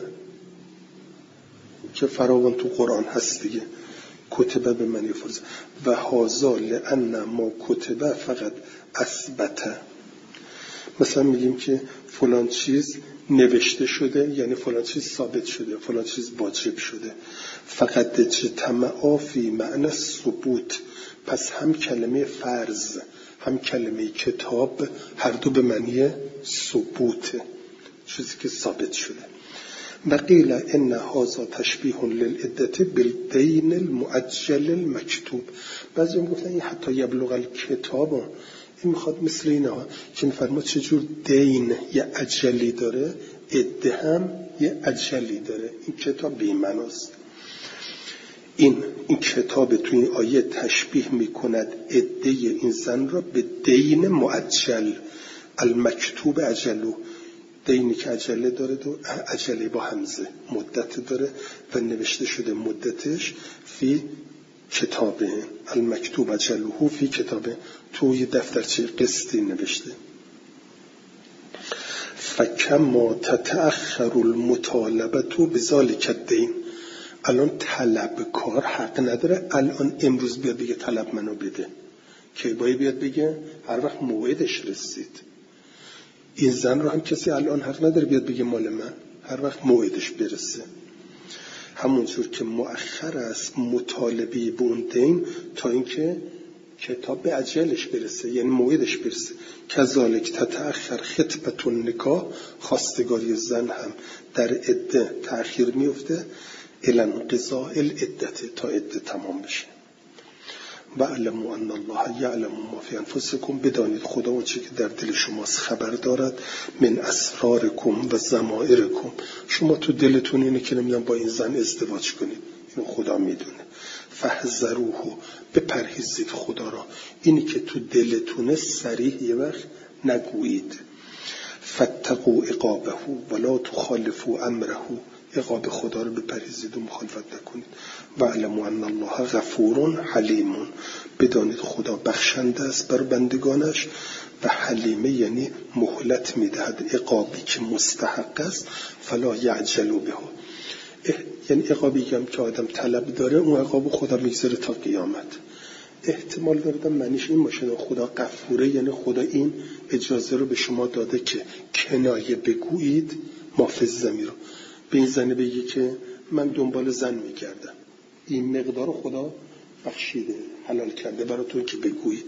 که فراوان تو قرآن هست دیگه، کتبه به معنی فرض. و هذا لان ما کتبه فقط اثبته، مثلا میگیم که فلان چیز نوشته شده یعنی فلان چیز ثابت شده، فلان چیز واجب شده. فقط اجتماع فی معنی ثبوت، پس هم کلمه فرض هم کلمه کتاب هر دو به معنی ثبوت، چیزی که ثابت شده. و قیل ان هذا تشبیه للعده بالدین المؤجل المکتوب، بعضی هم گفتن این حتی یبلغ الکتاب، این میخواد مثل اینا که میفرما چجور دین یه اجلی داره، عده هم یه اجلی داره. این کتاب به این معناست. این کتاب توی این آیه تشبیه میکند عده این زن را به دین مؤجل المکتوب اجلو، دینی که اجله داره، دو اجله با همزه مدت داره و نوشته شده مدتش فی کتابه المکتوب اجلوه فی کتابه، توی دفترچه قسطی نوشته. فکما تتأخر المطالبه بذلک الدین، الان طلبکار حق نداره الان امروز بیاد بگه طلب منو بده، که باید بیاد بگه هر وقت موعدش رسید. این زن رو هم کسی الان حق نداره بیاد بگه مال من، هر وقت موعدش برسه. همونجور که مؤخر است مطالبه به اون دین تا اینکه کتاب به اجلش برسه، یعنی موعدش برسه. کذالک تتأخر خطبه النکاح، خواستگاری زن هم در عده تأخیر میفته الی انقضاء العده، تا عده تمام بشه. و علموا ان الله یعلم ما فی انفسکم، بدانید خدا اون چیزی که در دل شماست خبر دارد. من اسرارکم و ضمائرکم، شما تو دلتون اینه که نمیدونم با این زن ازدواج کنید، اینو خدا میدونه. فاحذروه، بپرهیزید خدا را، اینی که تو دلتونه صریح یه وقت نگویید. فاتقوا عقابه ولا تخالفوا امره، عقاب خدا رو بپرهیزید و مخالفت نکنید. و علموا ان الله غفور حلیم، بدانید خدا بخشنده است بر بندگانش و حلیمه یعنی مهلت میدهد عقابی که مستحق است. فلا یعجلوا به، یعنی عقابی هم که آدم طلب داره اون عقاب خدا میگذاره تا قیامت. احتمال داره معنیش این باشه خدا غفوره، یعنی خدا این اجازه رو به شما داده که کنایه بگویید مافز زمین رو به این زنه بگی که من دنبال زن میگردم، این مقدار خدا بخشیده حلال کرده براتون که بگویید.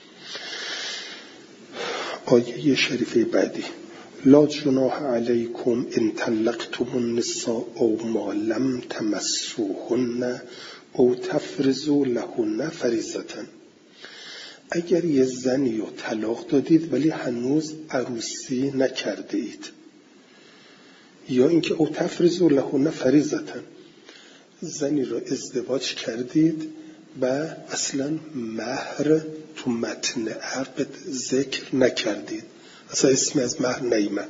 آیه شریفه بعدی لا جناح علیکم ان طلقتم النساء او ما لم تمسوهن او تفرضوا لهن فریضة. اگر یه زنی رو طلاق دادید ولی هنوز عروسی نکرده اید، یا اینکه او تفرضوا لهن فریضة، زنی رو ازدواج کردید و اصلا مهر تو متن عقد ذکر نکردید، اصلا اسمی از مهر نیامد.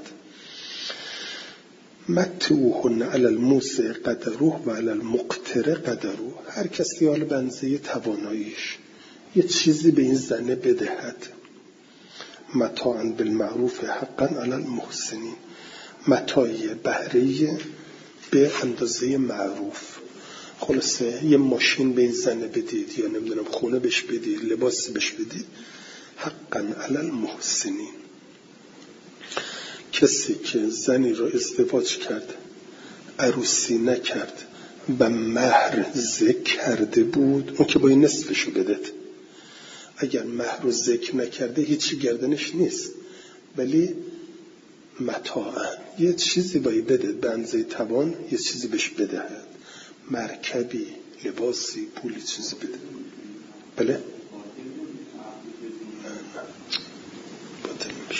متعوهن علی الموسع قدره و علی المقتر قدره، هر کسی حال بنزه تواناییش یه چیزی به این زنه بدهد. متاعا بالمعروف حقا علی المحسنین، متاعی بهره به اندازه معروف. خلاصه یه ماشین به این زنه بدید یا نمیدونم خونه بهش بدید، لباس بهش بدید، حقا علی المحسنین. کسی که زنی رو ازدواج کرد عروسی نکرد و مهر ذکر کرده بود اون که باید نصفشو بدهد. اگر مهر رو ذکر نکرده هیچی گردنش نیست، ولی متاعا یه چیزی باید بدهد به اندازه توان، یه چیزی بهش بدهد، مرکبی، لباسی، پولی، چیزی بده. بله؟ باطل میشه.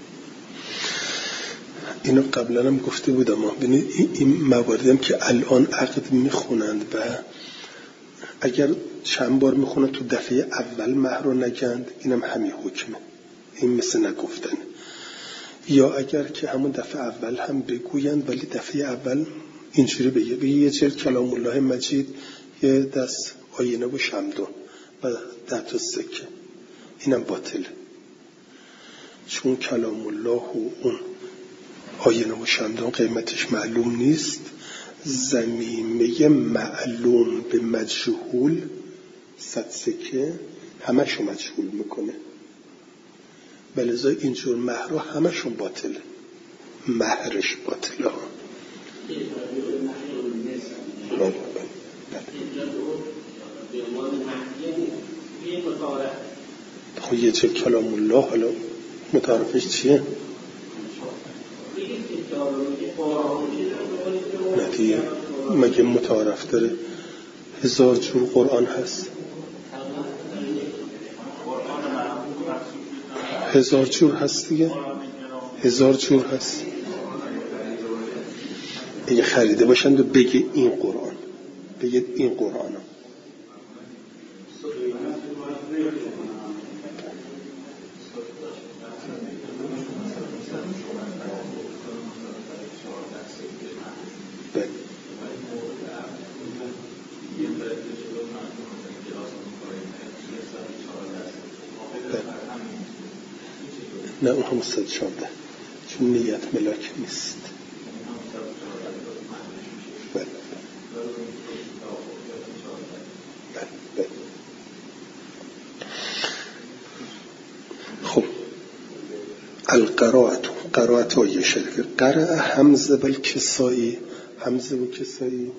اینو قبلا هم گفته بودم. ببینید این مواردی هم که الان عقد میخونند و اگر چند بار میخونند تو دفعه اول مهر رو نگند، اینم همین حکمه، این مثل نگفتن. یا اگر که همون دفعه اول هم بگویند ولی دفعه اول اینجوری بگه یه جلد کلام الله مجید، یه دست آینه و شمدون و 10 تا سکه، اینم باطله. چون کلام الله و اون آینه و شمدون قیمتش معلوم نیست، زمیمه معلوم به مجهول 100 سکه همشو مجهول میکنه. بلذا اینجور مهر همشون باطله، مهرش باطله. خب یه چه کلام الله حالا متعارفش چیه؟ نه دیگه مگه متعارف داره؟ 1000 جور قرآن هست، 1000 جور هست دیگه، 1000 جور هست. اگه خریده باشند و بگه این قرآن، بگه این قرآن هم. نه اون هم 114 چون نیت ملاک نیست. خب القراءت آیه شریفه قرأ حمزه بالکسایی، حمزه و کسایی،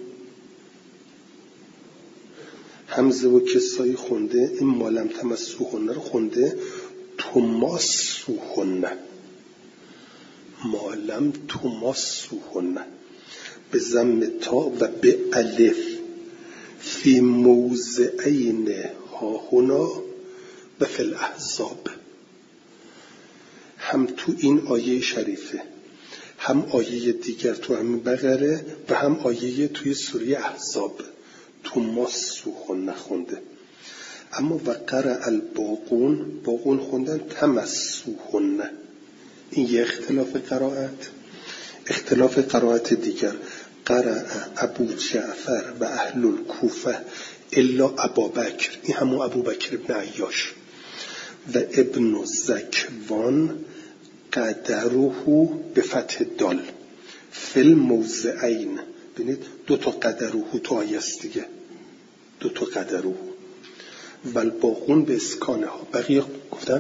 حمزه و کسایی خونده این مالم تمسوهن رو خونده تماسوهن، مالم تماسوهن به ضم تا و به الف فی موضعین ها هنا و فی الاحزاب. هم تو این آیه شریفه، هم آیه دیگر تو همین بقره و هم آیه توی سوره احزاب تماسوهن خونده. اما و قرأ الباقون خوندن تمسوهن. این یه اختلاف قرائت. اختلاف قرائت دیگر قرأ ابو جعفر و اهل الکوفه الا ابابکر، این همون ابوبکر ابن عیاش و ابن زکوان قدره به فتح دال فی الموضعین ببینید 2 تا قدروه تو آیه است دیگه، 2 تا قدروه والباقون به اسکانه ها، بقیه گفتن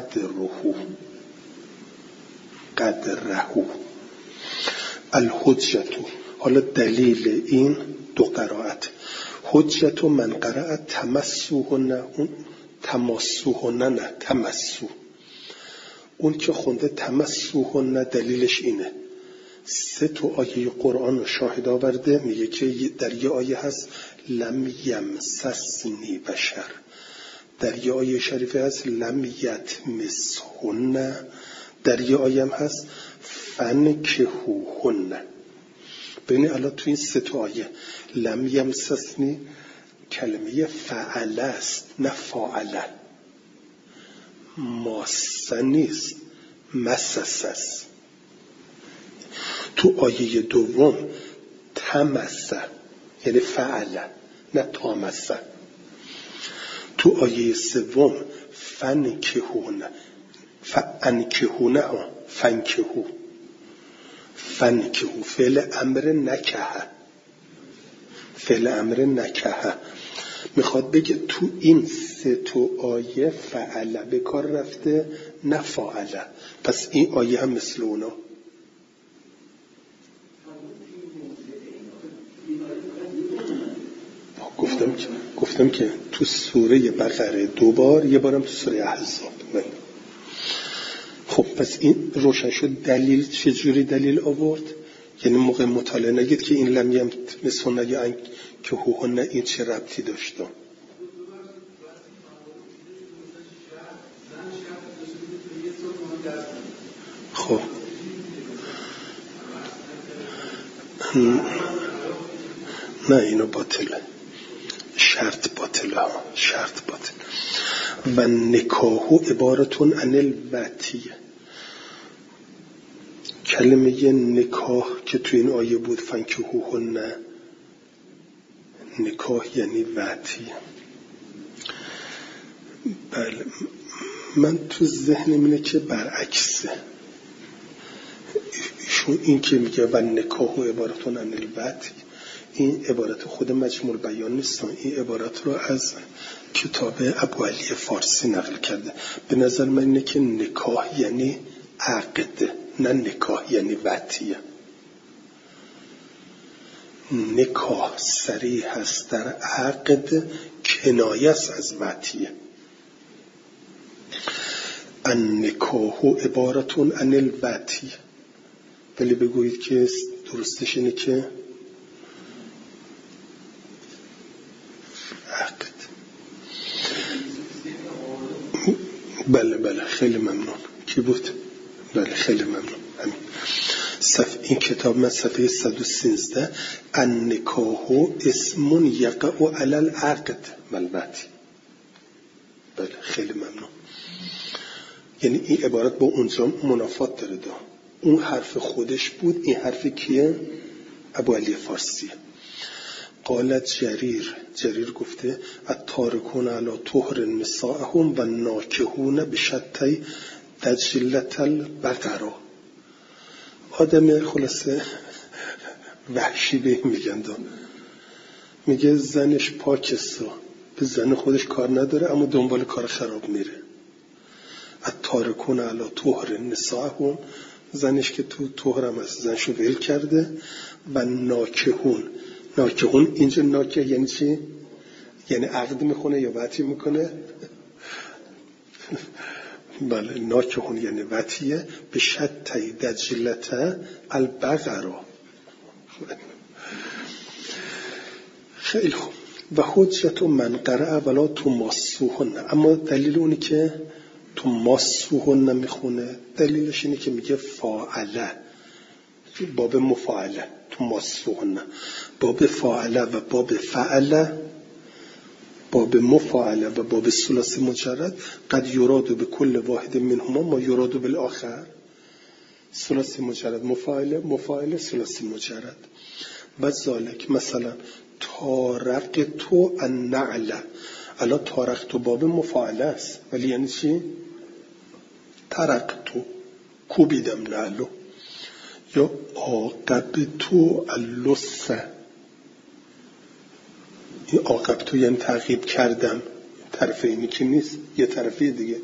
قدرهو الحجتو. حالا دلیل این 2 قرائت، حجتو من قرأت تمسوهن، اون تمسوهن نه تمسو، اون که خونده تمسوهن دلیلش اینه 3 تا آیه قرآن رو شاهد آورده، میگه که در یه آیه هست لم یمسسنی بشر، در یه آیه شریفه هست لم یتمسهن، در یه آیه هم هست فنکحوهن. ببینید الان تو این 3 تا آیه لم یمسسنی کلمه فعل است نه فاعله، ماسه نیست مسس است. تو آیه دوم تمسه یعنی فعل نه تامسه. تو آیه سوم فنکحوهن فنکحو فعل امر نکحه، میخواد بگه تو این 3 تا آیه فعل به کار رفته نه فاعله، پس این آیه هم مثل اونا. گفتم که تو سوره بقره 2 بار، یه بارم تو سوره احزاب. خب پس این روشن شد. دلیل چجوری دلیل آورد؟ یعنی موقع مطالعه نگید که این لمیم مثل یا که هوهن این چه ربطی داشته. خب نه اینو باطله، شرط باطله و نکاحو عبارتون عن الوتیه. کلمه نکاح که تو این آیه بود فنکحوهن، نکاح یعنی وتی. بله من تو ذهنم اینه که برعکسه، ایشون این که میگه و نکاحو عبارتون عن الوتی، این عبارت خود مجموع بیان نیست، این عبارت رو از کتاب ابوعلی فارسی نقل کرده. به نظر من اینه که نکاح یعنی عقد نه نکاح یعنی وطیه. نکاح صریح هست در عقد، کنایه است از وطیه. النکاح عبارتون عن الوطی، ولی بگویید که درستش اینه که عقد. بله خیلی ممنون. کی بود؟ بله خیلی ممنون. همین این کتاب من صفحه 113 النکاح اسم یقع علی العقد والوطی. بله خیلی ممنون. یعنی این عبارت با اونجا منافات داره. اون حرف خودش بود، این حرف کیه؟ ابوعلی فارسی. قالت جریر گفته التارکون علی طهر نسائهم و ناکحون بشتی دجلت البقره. آدم خلاصه وحشی به این میگن میگه زنش پاکسته، به زن خودش کار نداره اما دنبال کار خراب میره. التارکون علی طهر نسائهم، زنش که تو طهرم از زنشو ول کرده. و ناکحون اینجا ناکه یعنی چی؟ یعنی عقد میخونه یا وطی میکنه؟ بله ناکحون یعنی وطیه. به شتی دجلت البقره. خیلی خوب. و حجت من قرأ ولا تمسوهن، اما دلیل اونی که تمسوهن میخونه دلیلش اینه که میگه فاعله، باب مفاعله، تمسوهن باب فاعله و باب فعله، باب مفاعله و باب ثلاثی مجرد قد یراد به کل واحد منهما ما یراد بالاخر. ثلاثی مجرد مفاعله ثلاثی مجرد. و ذالک مثلا تارقتو النعل، الان تارقتو باب مفاعله است ولی یعنی چی؟ ترقتو کوبیدم نعلو. یا عاقبت اللص. این عاقبت یعنی تعقیب کردم، طرف اینی که نیست، یه طرفی دیگه.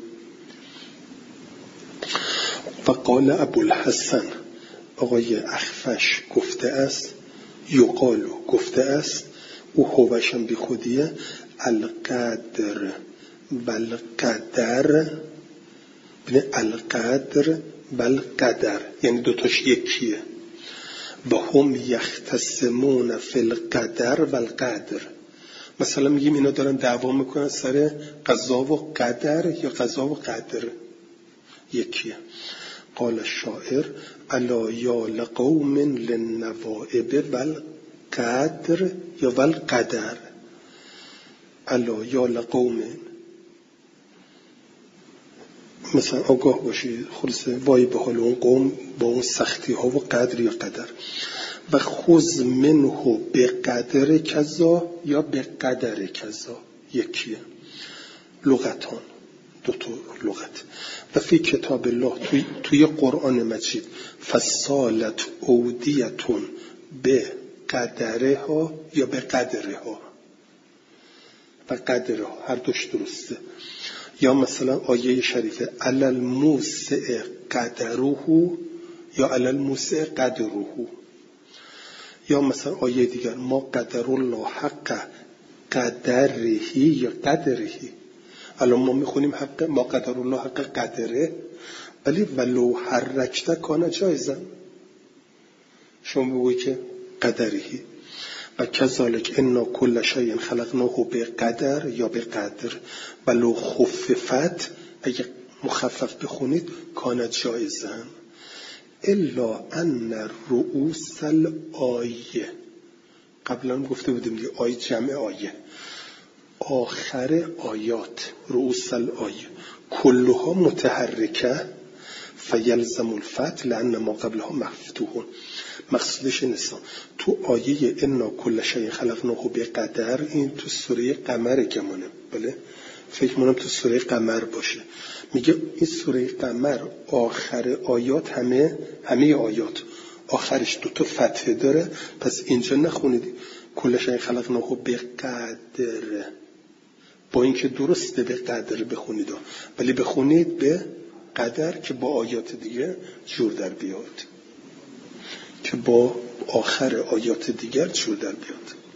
و قال ابوالحسن، آقای اخفش گفته است، یقالو گفته است، او هوشم بی خودیه، القدر بالقدر، بینه القدر بالقدر یعنی دوتاش یکیه. و هم یختصمون فی القدر والقدر. مثلا میگیم اینا دارن دعوا میکنن سر قضا و قدر یا قضا و قدر یکیه. قال الشاعر الا یا لقوم للنوائب والقدر یا والقدر. الا یا لقوم، مثلا آگاه باشید خلاصه وای به حال اون قوم با اون سختی ها و قدر یا قدر. و خذ منه به قدر کذا یا به قدر کذا یکیه. لغتان، دو تا لغت. و فی کتاب الله، توی قرآن مجید، فصالت اودیتون به قدرها یا به قدرها و قدرها، هر دوش درسته. یا مثلا آیه شریفه علل موسع قدره یا علل موسع قدره. یا مثلا آیه دیگر ما قدر الله حق قدرهی یا قدرهی. الان ما میخونیم حق ما قدر الله حق قدره، ولی ولو حرکته کانه جایزن، شما بگوی که قدرهی. و کذالک انا کل شیء خلقناه به قدر یا به قدر ولو خففت، اگه مخفف بخونید کانه جایزن. الا ان رؤوس الآیه، قبلا گفته بودیم دیگه آیه جمع آیه، آخر آیات رؤوس الآیه کلها متحرکه فیلزم الفتح لان ما قبلها مفتوحون. مقصودش نیست. تو آیه انا کل شیء خلقناه به قدر، این تو سوره قمر گمانه، بله فکر کنم تو سوره قمر باشه. میگه این سوره قمر آخر آیات همه آیات آخرش دو تا فتحه داره، پس اینجا نخونید کل شیء خلقناه به قدر، با اینکه درسته به قدر بخونید ولی بخونید به قدر که با آیات دیگه جور در بیاد، که با آخر آیات دیگر جور در بیاد.